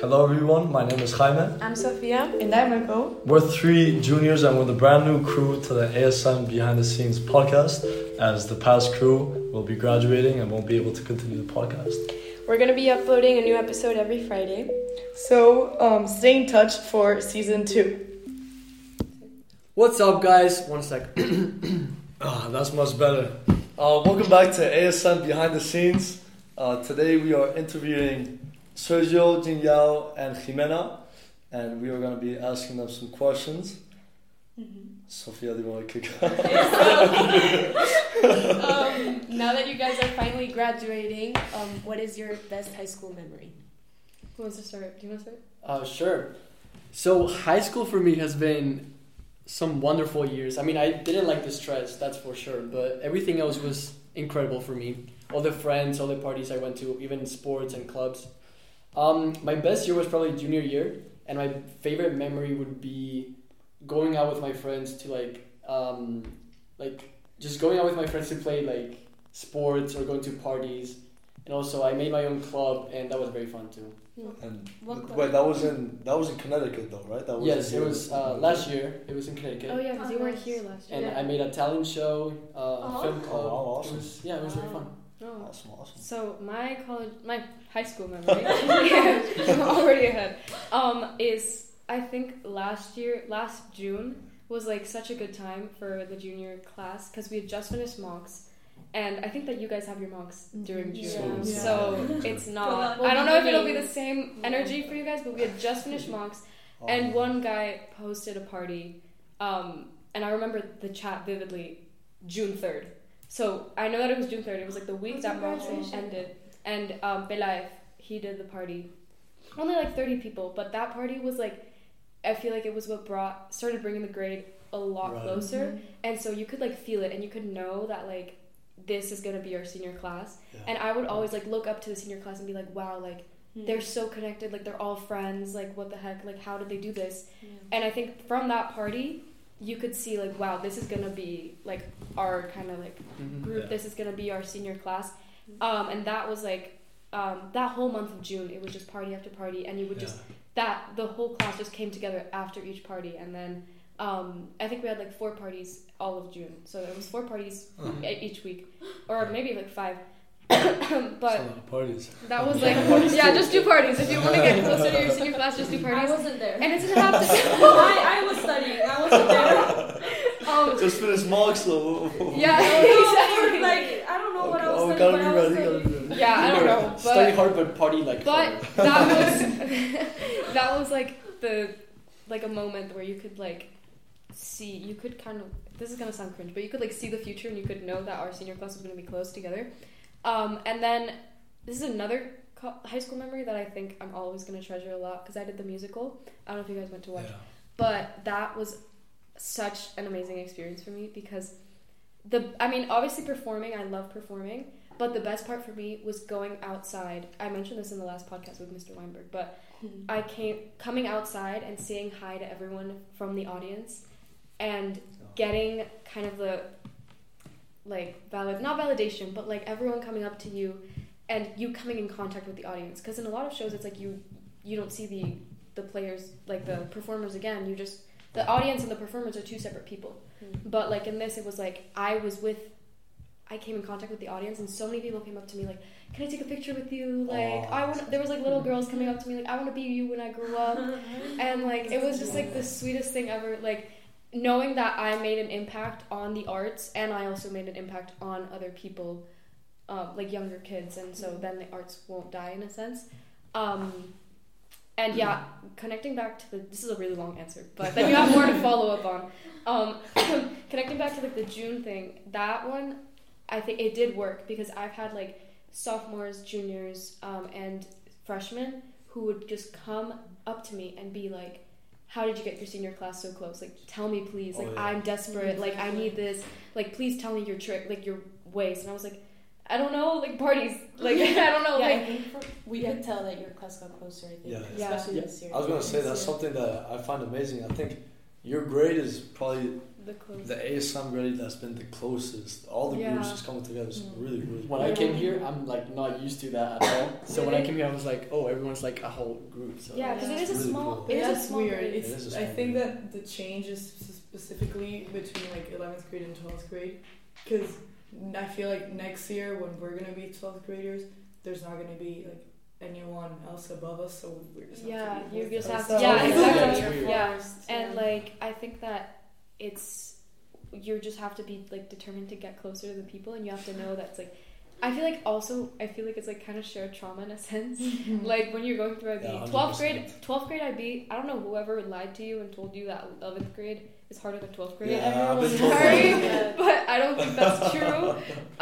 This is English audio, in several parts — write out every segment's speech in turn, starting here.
Hello everyone, my name is Jaime. I'm Sophia. And I'm Marco. We're 3 juniors and we're the brand new crew to the ASM Behind the Scenes podcast, as the past crew will be graduating and won't be able to continue the podcast. We're going to be uploading a new episode every Friday. So, stay in touch for season 2. What's up, guys? 1 sec. That's much better. Welcome back to ASM Behind the Scenes. Today we are interviewing Sergio, Jingyao, and Jimena, and we are going to be asking them some questions. Sophia, do you want to kick off? Now that you guys are finally graduating, what is your best high school memory? Who wants to start? Do you want to start? Sure. So high school for me has been some wonderful years. I mean, I didn't like the stress, that's for sure, but everything else was incredible for me. All the friends, all the parties I went to, even sports and clubs. My best year was probably junior year, and my favorite memory would be going out with my friends to just going out with my friends to play sports or going to parties. And also I made my own club, and that was very fun too. And wait, that was in Connecticut though, right? That was yes, it was last year. It was in Connecticut. Oh yeah, because you weren't here last year. And I made a talent show, film club. Oh, wow, awesome. It was very fun. Oh. Awesome. So my high school memory, I'm already ahead, is I think last June was such a good time for the junior class because we had just finished mocks, and I think that you guys have your mocks during June, so it's not, I don't know if it'll be the same energy for you guys, but we had just finished mocks, and one guy posted a party, and I remember the chat vividly, June 3rd. So I know that it was June 3rd. It was the week that mocks ended. And Belaev, he did the party. Only 30 people, but that party was I feel like it was what started bringing the grade a lot closer. Mm-hmm. And so you could feel it, and you could know that this is gonna be our senior class. Yeah. And I would always look up to the senior class and be wow, they're so connected, they're all friends, what the heck, how did they do this? Yeah. And I think from that party, you could see wow, this is gonna be our kind of group. Yeah. This is gonna be our senior class, and that was that whole month of June. It was just party after party, and you would the whole class just came together after each party, and then I think we had 4 parties all of June, so it was 4 parties each week, or maybe 5. But that's a lot of parties. That was just do parties. If you want to get closer to your senior class, just do parties. I wasn't there. And it doesn't have to. I was studying. I wasn't there. Just finished mocks though. Yeah, exactly. I don't know what I was studying. Gotta be ready. Yeah, I don't know. But, study hard, but party But that was a moment where you could see. You could kind of. This is gonna sound cringe, but you could see the future, and you could know that our senior class was gonna be close together. And then this is another high school memory that I think I'm always going to treasure a lot because I did the musical. I don't know if you guys went to watch, but that was such an amazing experience for me because obviously performing, I love performing, but the best part for me was going outside. I mentioned this in the last podcast with Mr. Weinberg, but coming outside and saying hi to everyone from the audience and getting kind of the not validation, but everyone coming up to you and you coming in contact with the audience, because in a lot of shows it's you don't see the players, the performers again, you just, the audience and the performers are 2 separate people. But in this it was I came in contact with the audience, and so many people came up to me can I take a picture with you, there was little girls coming up to me I want to be you when I grow up, and it was just the sweetest thing ever, knowing that I made an impact on the arts, and I also made an impact on other people, younger kids, and so then the arts won't die in a sense. And yeah, connecting back to this is a really long answer, but then you have more to follow up on. Connecting back to the June thing, that one, I think it did work because I've had sophomores, juniors, and freshmen who would just come up to me and be how did you get your senior class so close? Tell me please. I'm desperate. I need this. Please tell me your trick, your ways. And I was I don't know, parties. I don't know. I think we could tell that your class got closer, I think. Especially this year. I was going to say, that's something that I find amazing. I think your grade is probably the closest. the ASM really that's been the closest. All the groups Yeah. just coming together. It's really, really. When I came here, I'm like not used to that at all. So when I Really? came here, I was like, oh, everyone's like a whole group. So Yeah, because it is a Really small. cool. It is a That's small weird. grade. It's, It is a I small think grade. that the change is specifically between like 11th grade and 12th grade, because I feel like next year when we're gonna be 12th graders, there's not gonna be like anyone else above us, so we're just Yeah, have to be you with just have ourselves. to. Yeah, Yeah, exactly. it's weird. Yeah, Forced, and yeah. like I think that it's you just have to be like determined to get closer to the people, and you have to know that's like. I feel like it's like kind of shared trauma in a sense. Like when you're going through IB, Yeah, 12th grade IB. I don't know whoever lied to you and told you that 11th grade is harder than 12th grade. Yeah, I've been Everyone's told sorry, that. but I don't think that's true.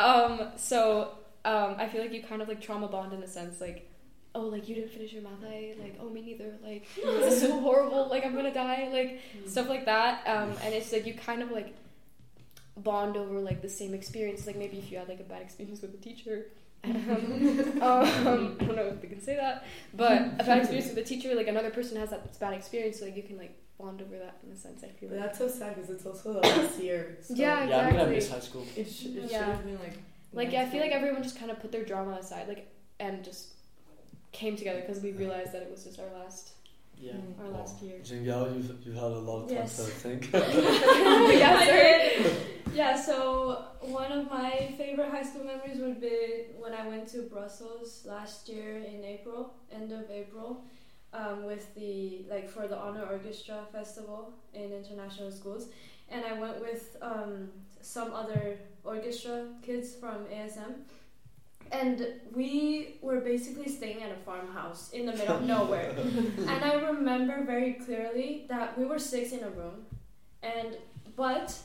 I feel like you kind of like trauma bond in a sense, like, oh, like you didn't finish your math, like, oh, me neither, like, this is so horrible, like I'm gonna die, like stuff like that. And it's like you kind of like bond over like the same experience. Like maybe if you had like a bad experience with a teacher. I don't know if they can say that, but a bad experience with a teacher, like another person has that bad experience, so like you can like bond over that in a sense. I feel But like. that's so sad because it's also the last year. So Yeah, yeah, I'm gonna exactly. miss high school. It should Yeah. have been like. Like nice I feel like time. everyone just kind of put their drama aside, like, and just came together because we realized that it was just our last Yeah. year. Jingyao, you've had a lot of time Yes. to think. Yeah, I sorry. did. Yeah, so one of my favorite high school memories would be when I went to Brussels last year in April, end of April, with the for the Honor Orchestra Festival in international schools, and I went with some other orchestra kids from ASM. And we were basically staying at a farmhouse in the middle of nowhere. And I remember very clearly that we were 6 in a room, but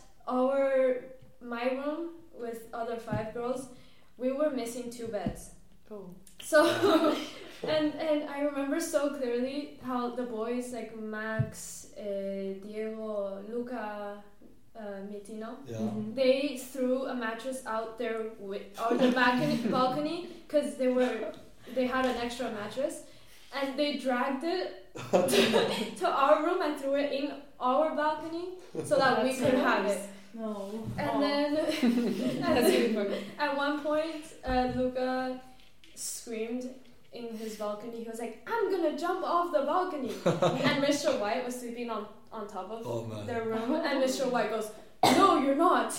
my room with other 5 girls, we were missing 2 beds. Oh. So, and I remember so clearly how the boys like Max, Diego, Luca, Mitino, Yeah. they threw a mattress out there or the balcony because they had an extra mattress, and they dragged it to our room and threw it in our balcony so that we could have it. No. And then That's really funny. at one point, Luca screamed in his balcony. He was like, "I'm gonna jump off the balcony!" And Mr. White was sleeping on top of Oh man. their room, and Mr. White goes, "No, you're not."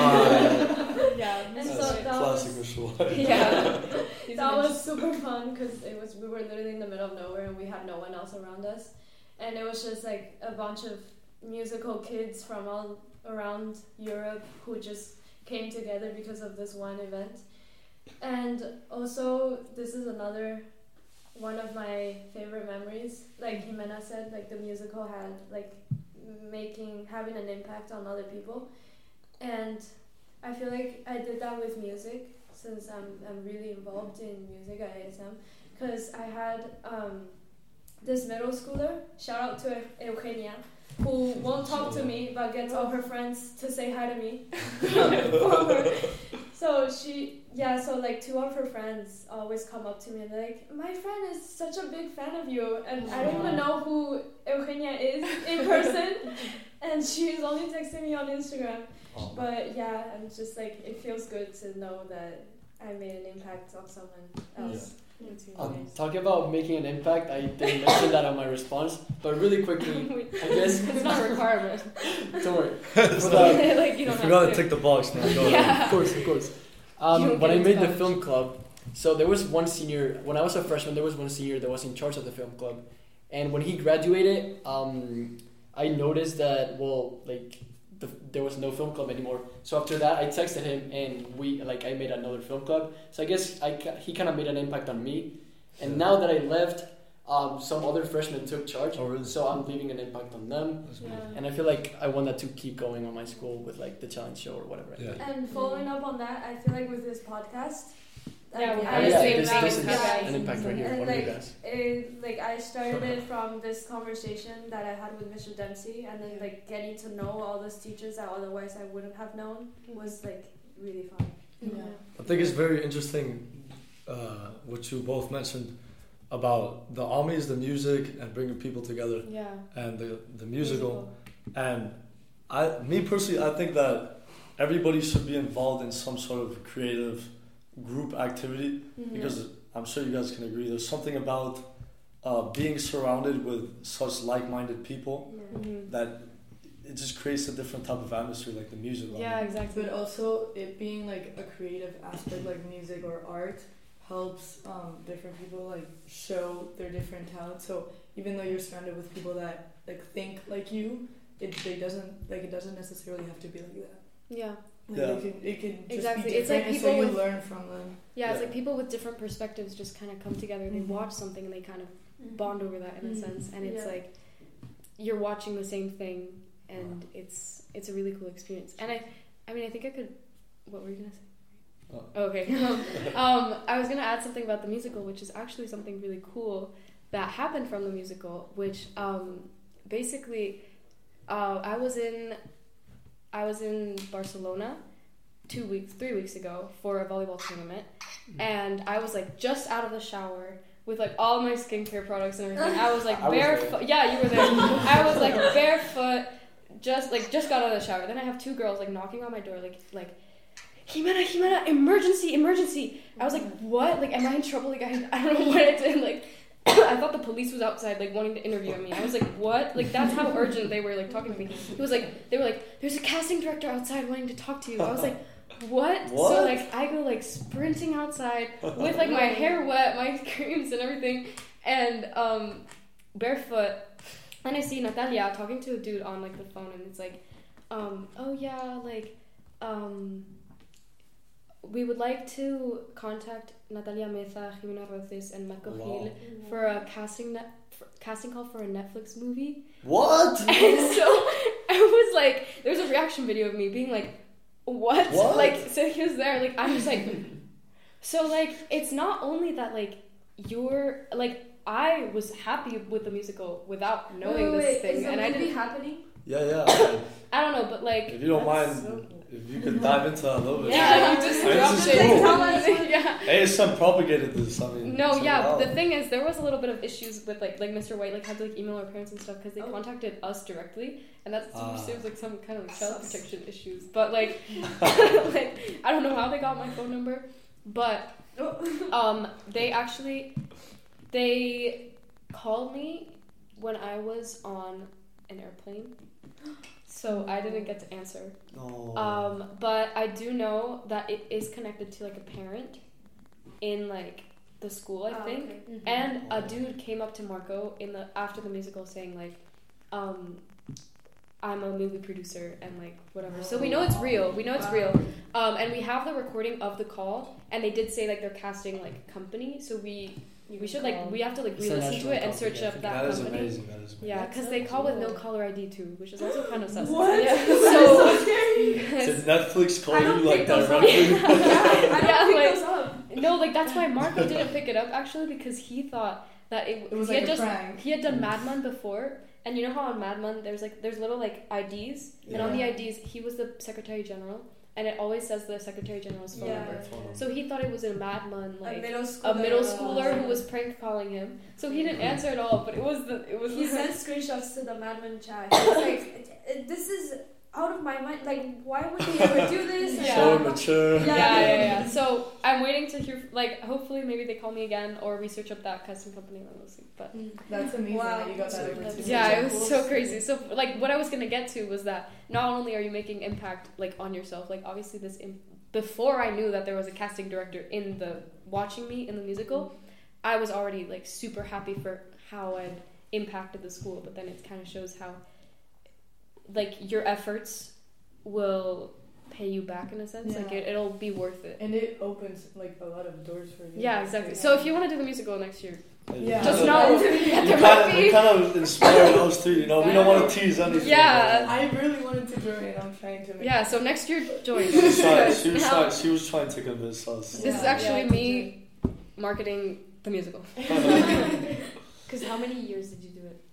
Yeah, And Mr. so White. that Classic was Mr. White. Yeah. that was super fun because we were literally in the middle of nowhere and we had no one else around us, and it was just like a bunch of musical kids from all around Europe who just came together because of this one event. And also, this is another one of my favorite memories. Like Jimena said, like the musical had like having an impact on other people, and I feel like I did that with music since I'm really involved in music at ASM, because I had this middle schooler, shout out to Eugenia, who won't talk to me but gets all her friends to say hi to me for her. So like 2 of her friends always come up to me and they're like, "My friend is such a big fan of you," and I don't even know who Eugenia is in person, and she's only texting me on Instagram. Oh. But yeah, I'm just like, it feels good to know that I made an impact on someone else. Talking about making an impact, I didn't mention that on my response, but really quickly, I guess. It's not a requirement. Don't worry. It's For not- the- Like you you don't forgot have to tick the box, man. Go ahead. Of course, of course. You don't When get I into made the college. film club, so there was one senior. When I was a freshman, there was one senior that was in charge of the film club, and when he graduated, I noticed that there was no film club anymore. So after that, I texted him, and I made another film club. So I guess he kind of made an impact on me, and now that I left, some other freshmen took charge. Oh, really? So I'm leaving an impact on them. That's good. Yeah. And I feel like I want that to keep going on my school with like the challenge show or whatever. I Yeah. do. And following up on that, I feel like with this podcast, Yeah, we I have Oh, the yeah, same this thing. is Yeah. an impact right here. And One of you guys. I started it from this conversation that I had with Mr. Dempsey, and then like getting to know all those teachers that otherwise I wouldn't have known was like really fun. Yeah. I think it's very interesting what you both mentioned about the armies, the music, and bringing people together, Yeah. and the musical. And Me personally, I think that everybody should be involved in some sort of creative group activity because I'm sure you guys can agree. There's something about being surrounded with such like-minded people that it just creates a different type of atmosphere, like the music. Yeah, exactly. But also, it being like a creative aspect, like music or art, helps different people like show their different talents. So even though you're surrounded with people that like think like you, it doesn't necessarily have to be like that. Yeah. Like Yeah. it can just Exactly. be It's like different, and people so you with- learn from them. Yeah, it's Yeah. like people with different perspectives just kind of come together. They Mhm. watch something and they kind of bond over that in a sense, and it's Yeah. like you're watching the same thing, and it's a really cool experience. And I mean, I think I could. What were you gonna say? Oh. Okay. I was gonna add something about the musical, which is actually something really cool that happened from the musical, which basically I was in Barcelona 3 weeks ago for a volleyball tournament, and I was like just out of the shower with like all my skincare products and everything. I was like I was barefoot. Yeah, you were there. I was like barefoot, just got out of the shower. Then I have two girls like knocking on my door, like. Jimena, emergency! I was like, what? Like, am I in trouble? Like, I don't know what I did. Like, I thought the police was outside, like, wanting to interview me. I was like, what? Like, that's how urgent they were, like, talking to me. They were like, there's a casting director outside wanting to talk to you. I was like, what? What? So, like, I go, like, sprinting outside with, like, my hair wet, my creams and everything, and, barefoot. And I see Natalia talking to a dude on, like, the phone, and it's like, oh, yeah, like, we would like to contact Natalia Meza, Jimena Roces, and Marco Gil for a casting call for a Netflix movie. What? And so I was like, there's a reaction video of me being like, what? Like, so he was there, like, I'm just like, so, like, it's not only that, like, you're, like, I was happy with the musical without knowing this thing. Is the and I movie didn't, happening? Yeah. I don't know, but, like, If you don't mind, so- if you could dive into that a little bit. Yeah, you just I mean, dropped this is it. cool. Tell us. Yeah. ASM propagated this. I mean, No, so yeah. wow. The thing is, there was a little bit of issues with like Mr. White like had to like email our parents and stuff because they contacted us directly, and that's seems like some kind of like child protection issues. But like, like I don't know how they got my phone number, but they called me when I was on an airplane. So I didn't get to answer. No. But I do know that it is connected to like a parent in like the school, I think. Okay. And a dude came up to Marco after the musical saying like, I'm a movie producer and like whatever. So we know it's real. And we have the recording of the call, and they did say like they're casting like company. So we should like we have to like It's a re-listen to national it and company, search I up think. that That is company. amazing. That is amazing. Yeah, because they call with no caller ID too, which is also kind of sus. What? Yeah. So So Did Netflix call I don't you like pick those up. directly? I don't Yeah, pick like- those up. no, like that's why Marco didn't pick it up actually because he thought that It was he like had a prank. he had done Mad Men before, and you know how on Mad Men there's little like IDs, and on the Yeah. IDs he was the Secretary General, and it always says the Secretary General's phone Yeah. number. So he thought it was a Mad Men A like middle a middle schooler who was prank calling him. So he didn't answer at all, but it was He sent screenshots to the Mad Men chat. He was like, "This is out of my mind. Like, why would he ever do this?" Yeah. So immature. yeah. So I'm waiting to hear like hopefully maybe they call me again or we search up that casting company and we'll see. But That's amazing Wow. that you got that opportunity. yeah, it so was cool. so crazy. So like what I was gonna get to was that not only are you making impact like on yourself, like obviously before I knew that there was a casting director in the watching me in the musical, I was already like super happy for how I'd impacted the school. But then it kind of shows how like your efforts will pay you back in a sense. Like Yeah. it'll be worth it. And it opens like a lot of doors for you. Yeah, exactly. So if you want to do the musical next year, Yeah. just You know that there might be. kind of inspired us too. You know, we don't want to tease anything. Yeah. I really wanted to join it. I'm trying to make Yeah, so next year join. She was trying to convince us. This is Yeah. actually Yeah, me marketing the musical. Because how many years did you do it?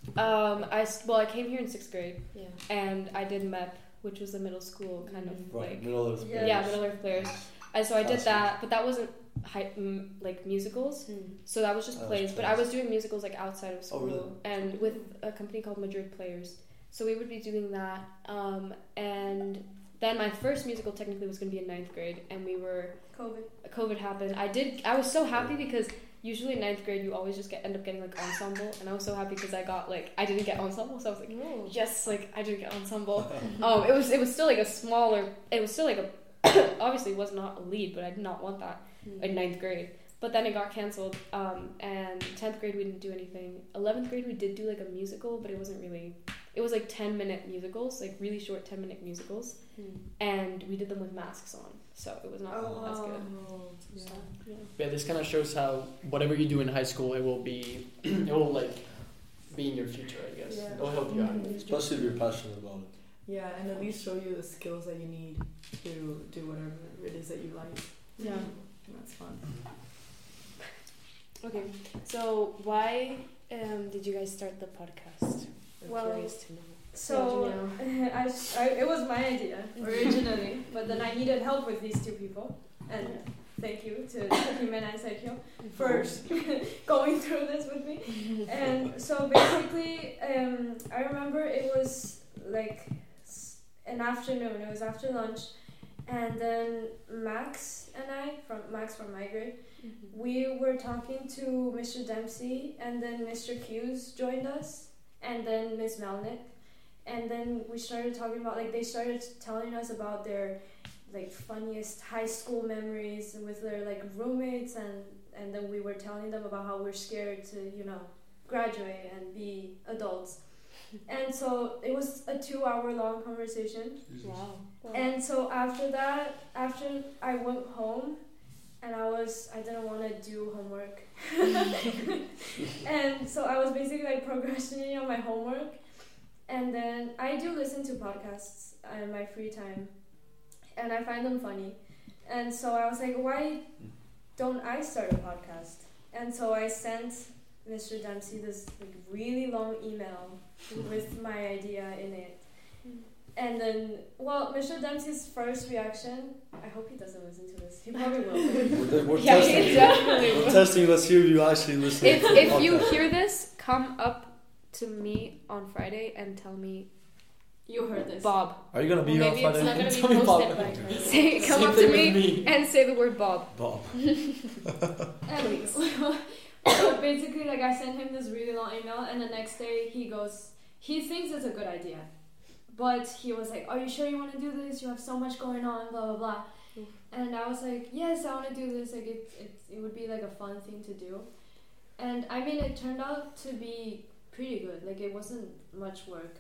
I came here in 6th grade Yeah. and I did MEP, which was a middle school kind of Right, like middle of Yeah. Middle Earth players. And so I did Classic. that, but that wasn't like musicals. So that was just That was plays. But I was doing musicals like outside of school really? and with a company called Madrid Players. So we would be doing that. And then my first musical technically was going to be in 9th grade, and COVID happened. I was so happy because usually in 9th grade you always just end up getting like ensemble, and I was so happy because I didn't get ensemble, so I was like, yes, like I didn't get ensemble. It was still like a smaller, it was still like a obviously it was not a lead, but I did not want that in 9th grade. But then it got cancelled, and 10th grade we didn't do anything. 11th grade we did do like a musical, but it wasn't really, it was like 10-minute musicals, like really short 10-minute musicals, and we did them with masks on, so it was not as good. Yeah, this kind of shows how whatever you do in high school, it will like be in your future, I guess. Yeah. It'll help you out. Especially if you're passionate about it. Yeah, and at least show you the skills that you need to do whatever it is that you like. Yeah. That's fun. Okay, so why did you guys start the podcast? I'm Well, curious to know. So it was my idea originally, but then I needed help with these two people, and thank you to Jimena and Sergio for going through this with me. And so basically, I remember it was like an afternoon. It was after lunch, and then Max from my grade, we were talking to Mr. Dempsey, and then Mr. Hughes joined us, and then Miss Melnick. And then we started talking about, like, they started telling us about their, like, funniest high school memories with their, like, roommates, and then we were telling them about how we're scared to, graduate and be adults. And so it was a 2-hour-long conversation. Wow. And so after that, after I went home, and I didn't want to do homework. And so I was basically, like, procrastinating on my homework. And then I do listen to podcasts in my free time, and I find them funny. And so I was like, why don't I start a podcast? And so I sent Mr. Dempsey this like really long email with my idea in it. And then, Mr. Dempsey's first reaction, I hope he doesn't listen to this. He probably will. We're Yeah, testing. he definitely will. We're testing. Let's see if you actually listen. If you hear this, come up to me on Friday and tell me You heard this. Bob. Are you gonna be Well, here on maybe Friday? it's not Tell me gonna Bob. be posted right. Say, come Same up to thing with me and say the word Bob. Bob. And so basically, like, I sent him this really long email, and the next day he thinks it's a good idea, but he was like, are you sure you want to do this? You have so much going on, blah blah blah. And I was like, yes, I want to do this. Like, it would be like a fun thing to do. And I mean, it turned out to be pretty good. Like, it wasn't much work,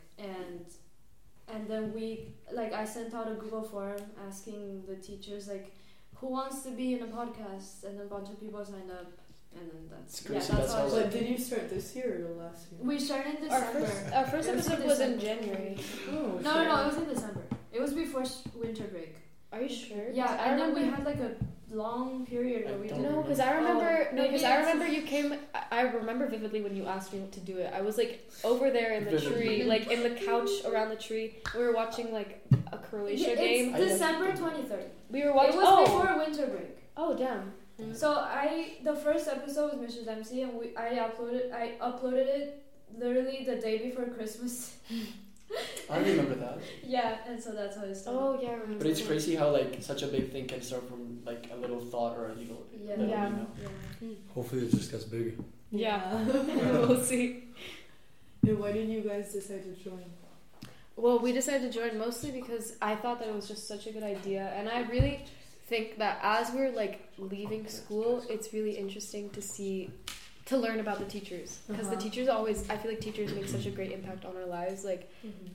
and then I sent out a Google form asking the teachers, like, who wants to be in a podcast, and a bunch of people signed up, and then that's crazy, that's that's how it awesome. But did you start this year or last year? we started in Our December. first It was episode in was in December. January. Oh, No, it was in December. It was before winter break. Are you sure? Yeah, I and then we remember. had like a long period where we don't didn't. No, because I remember. Oh, No, because maybe I it's- remember you came. I remember vividly when you asked me to do it. I was like over there in the tree, like in the couch around the tree. We were watching like a Croatia Yeah, game. it's December 23rd. We were It watching. was before winter break. Oh damn. So the first episode was Mr. Dempsey, and I uploaded it literally the day before Christmas. I remember that. Yeah, and so that's how it started. Oh yeah. I remember. But it's crazy how like such a big thing can start from like a little thought or a little Yeah. Yeah. email. Hopefully it just gets bigger. Yeah. We'll see. And why did you guys decide to join? Well, we decided to join mostly because I thought that it was just such a good idea, and I really think that as we're like leaving school, it's really interesting to learn about the teachers, because the teachers always, I feel like teachers make such a great impact on our lives, like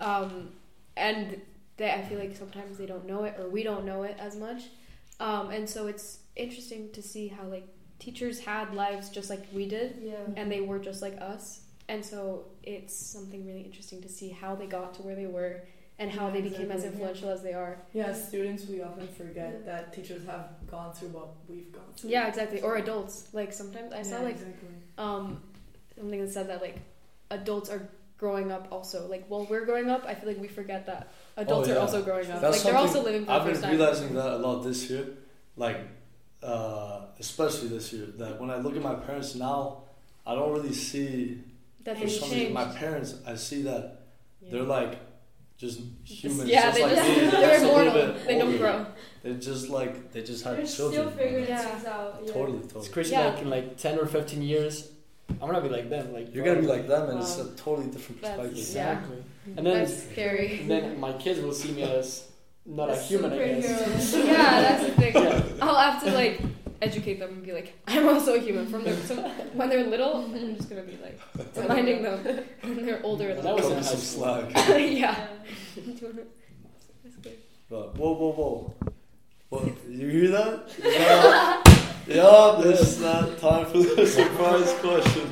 and I feel like sometimes they don't know it, or we don't know it as much, and so it's interesting to see how like teachers had lives just like we did, and they were just like us. And so it's something really interesting to see how they got to where they were and how they became as influential as they are. Yeah, as students, we often forget that teachers have gone through what we've gone through. Yeah, exactly. Or adults. Like sometimes I saw like exactly. something that said that like adults are growing up also. Like while we're growing up, I feel like we forget that adults yeah. are also growing up. That's Like they're also something living for I've the first been time. realizing that a lot this year, like especially this year. That when I look at my parents now, I don't really see. That For they some reason, changed. my parents, I see that They're like just humans. Yeah, just they like just me. they're Just a little immortal. bit They don't older. grow. They just had They're children. still figuring Yeah. things out. Yeah. Totally. It's crazy. Like in like 10 or 15 years, I'm gonna be like them. Like You're gonna be like them, and it's Wow. a totally different That's- perspective. yeah. exactly. And then That's scary. then my kids will see me as not a The human, I guess. superhero. Yeah, that's the thing. Yeah. I'll have to like educate them and be like, I'm also a human. When they're little, I'm just gonna be like reminding them when they're older. That was Cut in me high some school. slack. Yeah. Do you wanna- That's good. But whoa. What, you hear that? Yeah, it's not time for the surprise question.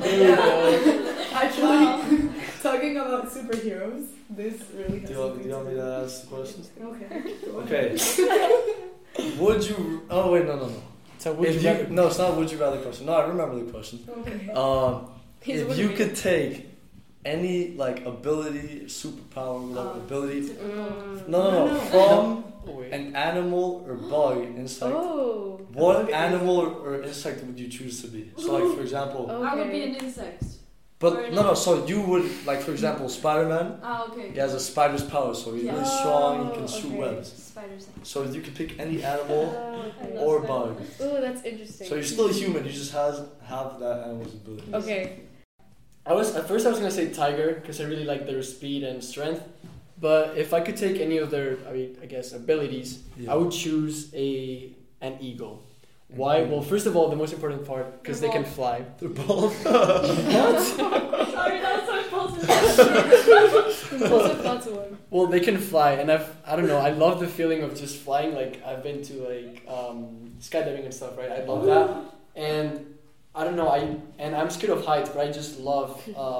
Actually, talking about superheroes, this really has Do something you want me do. to ask the question? Okay. go Okay. ahead. Would you? Oh wait, no. So would If you you, rather? no, it's not would you rather question. No, I remember the question. Okay. He's If with you me. could take any like ability, superpower, whatever ability, no, from Oh, wait. an animal or bug, insect. Oh. What animal or insect would you choose to be? So, like for example, I would be Okay. an insect. but no. So you would like, for example, Spider-Man. Ah, okay. He has a spider's power, so he's really strong. He can shoot okay. webs. Spiders. So you could pick any animal Okay. love or that. bug. Oh, that's interesting. So you're still a human. You just have that animal's ability. Okay. At first I was gonna say tiger because I really like their speed and strength. But if I could take any of their, I guess, abilities, Yeah. I would choose an eagle. Why? Well, first of all, the most important part because they can fly. They're bald. Sorry, that was so impulsive. Impulsive thoughts of one. Well, they can fly, and I don't know. I love the feeling of just flying. Like I've been to like skydiving and stuff, right? I love that, and I don't know. I'm scared of heights, but I just love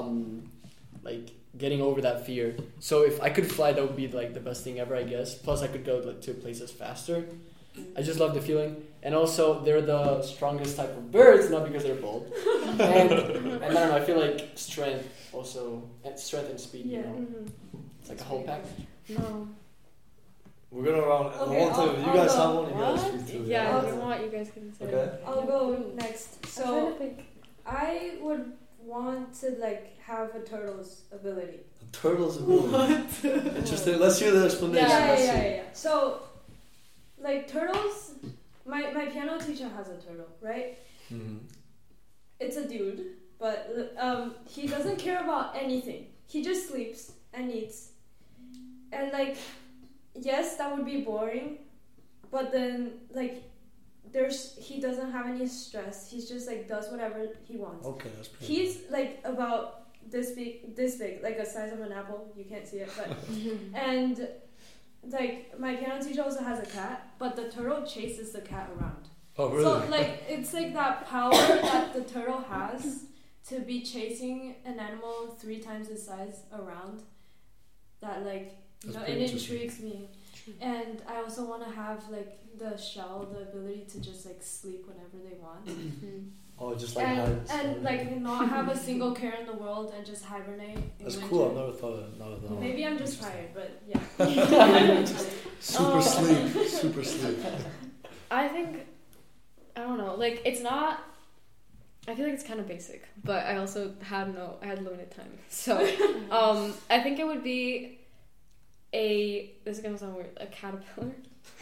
like getting over that fear. So if I could fly, that would be like the best thing ever, I guess. Plus, I could go like, to places faster. I just love the feeling, and also they're the strongest type of birds, not because they're bold. And I don't know. I feel like strength also, and strength and speed. You Yeah. know, Mm-hmm. it's like a whole pack. No. We're gonna round. Okay, one time. I'll You guys go. have one. You guys What? speak to it. Yeah, if you want, you guys can say. Okay. I'll go next. I'm trying So to think. I would want to like have a turtle's ability. The turtle's ability. Interesting. Let's hear the explanation. Let's see. So, like turtles, my piano teacher has a turtle, right? Mhm. It's a dude, but he doesn't care about anything. He just sleeps and eats, and like, yes, that would be boring, but then like, he doesn't have any stress. He's just like does whatever he wants. Okay, that's pretty. He's like about this big, like the size of an apple. You can't see it, but and like my piano teacher also has a cat, but the turtle chases the cat around. Oh, really? So like it's like that power that the turtle has to be chasing an animal 3 times its size around. That like you That's know, pretty it interesting. intrigues me. And I also want to have like the ability to just like sleep whenever they want. Oh, just like and hives. like not have a single care in the world and just hibernate in That's winter. cool. I've never thought of that. Maybe I'm just tired, but yeah. Super sleep. Super sleep. I think, I don't know, like it's not, I feel like it's kind of basic, but I also had limited time. So, I think it would be this is gonna sound weird, a caterpillar.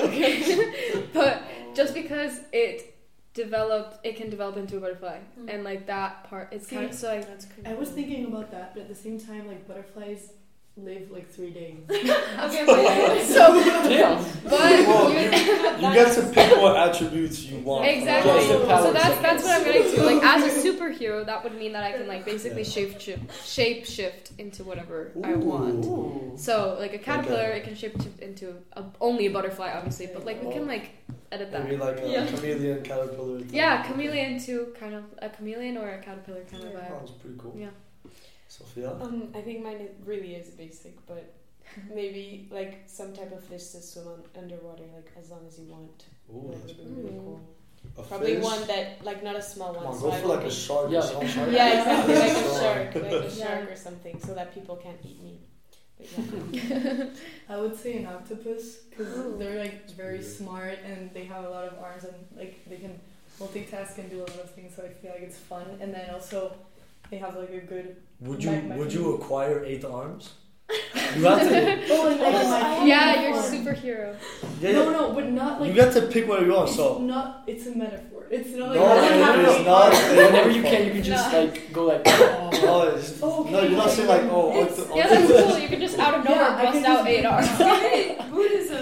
But just because it can develop into a butterfly, and like that part, it's kind of so like. That's crazy. I was thinking about that, but at the same time, like butterflies live like 3 days. Okay, but So, Damn. but Well, you, you get to pick what attributes you want. exactly. Yeah, it's the power So that's seconds. what I'm getting to. Like as a superhero, that would mean that I can like basically shape shift into whatever I want. Ooh. So like a caterpillar, Okay. it can shape into only a butterfly, obviously, but like we can like edit that. Maybe like a Yeah. chameleon, caterpillar. Yeah, chameleon too, kind of a chameleon or a caterpillar kind of vibe. Sounds pretty cool. Yeah. Sophia? I think mine really is basic, but maybe like some type of fish to swim underwater, like as long as you want. Ooh, That that's would be really cool. a Probably fish? one that, like, not a small Come one. on, so go I for don't like a think- shark Yeah. or something. Yeah, exactly, like a Shark. shark, like a Yeah. shark or something, so that people can't eat me. But yeah. I would say an octopus because Oh. they're like very weird. smart and they have a lot of arms and like they can multitask and do a lot of things. So I feel like it's fun. And then also they have like a good. Would My you favorite. acquire 8 arms? You have to. Oh, and like my Yeah, you're form. superhero. Yeah, No, no, but not like. you get to pick where you want. It's So not. It's a metaphor. It's not no, like. it is not. Whenever you can just No. like go like. No, it's, Oh, no, you're not saying like It's- Yeah, that's cool. You can just out of nowhere Yeah, I bust can out just- 8 R's. Buddhism.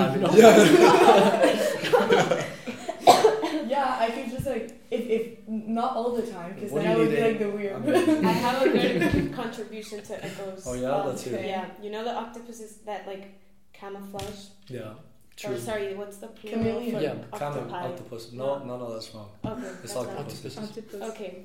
Yeah, I could just like if not all the time because What then do I you would be need, like the weird. I have a good contribution to Echo's. Oh, yeah? Let's hear it. Yeah, you know the octopuses that like camouflage. Yeah. Or sorry, what's the plural Chameleon. for Yeah, octopi? Octopus. No, that's wrong. Okay, It's that's octopus. not- Okay,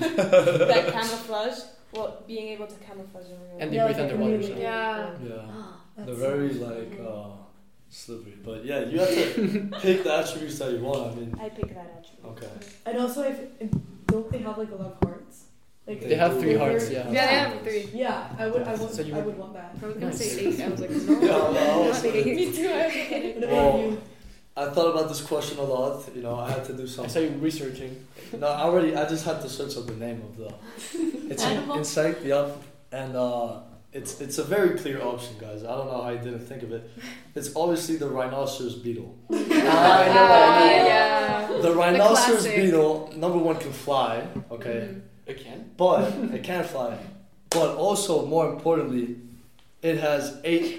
that camouflage. Well, being able to camouflage in real And they Yeah, breathe like a underwater. chameleon. So. Yeah. Yeah. They're very like slippery. But yeah, you have to pick the attributes that you want. I mean, I pick that attribute. okay. And also, if don't they have like a lot of hearts? Like They have 3 hearts. over- Yeah. Yeah, they have 3. Yeah, I would. So you I would- would want that. I was gonna Nice. say 8. I was like, no. Yeah, no, I was- not 8. Me too. I was like, What about Well, you? I thought about this question a lot. You know, I had to do I something. saw you researching. No, I just had to search up the name of the. It's an Animal? insect, yep, and it's a very clear option, guys. I don't know how you didn't think of it. It's obviously the rhinoceros beetle. I know that. Yeah. The rhinoceros classic. beetle, number one, can fly. Okay, Mhm. Again. but it can fly. But also, more importantly, it has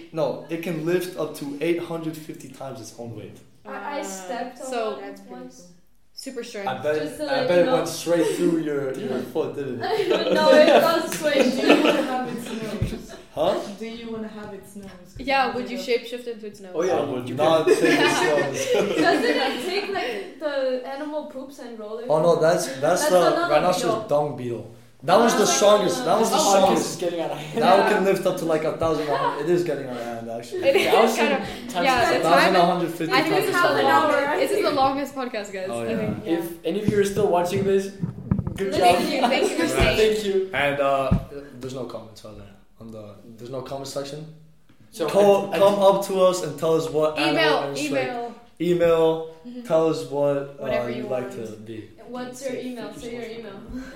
it can lift up to 850 times its own weight. I stepped on So- one That's pretty once. Super strength. I bet Just to I let bet you it know. went straight through your foot, didn't it? No, it does sway. Do you want to have its nose? Huh? Do you want to have its nose? 'Cause Yeah, would know- you shapeshift into its nose? Oh, yeah. I would not take this nose. Doesn't it take like the animal poops and roll it? Oh no, that's That's the another rhinoceros beetle. dung beetle. That was the That's like strongest. a- That was the Oh, this strongest. is getting out of hand. Now it can lift up to like 1,000. It is getting out of hand actually. It Yeah, I was is kind of. Times Yeah, it. the time. 1,150. I think this is half the an hour, longest. I This is the think. longest podcast, guys. Oh, I yeah. think. If any of you are still watching this, good job. Thank you. Thank you for staying. Thank you. And there's no comments on there. There's no comment section. So Come up to us and tell us what animal Email. email. Tell us what Whatever you you'd like want. to be. What's your email? Say your email.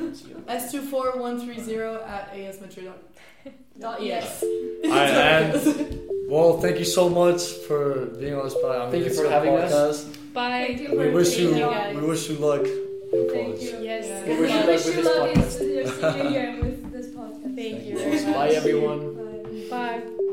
S24130@asmetro.es. Well, thank you so much for being on this podcast. Thank you for having us. Bye. Thank you We for wish being you here, guys. we wish you luck in Thank college. you. Yes. Yeah. We wish you I luck wish with you this luck in podcast. your senior year with this podcast. Thank you you. very much. Bye everyone. Bye. Bye.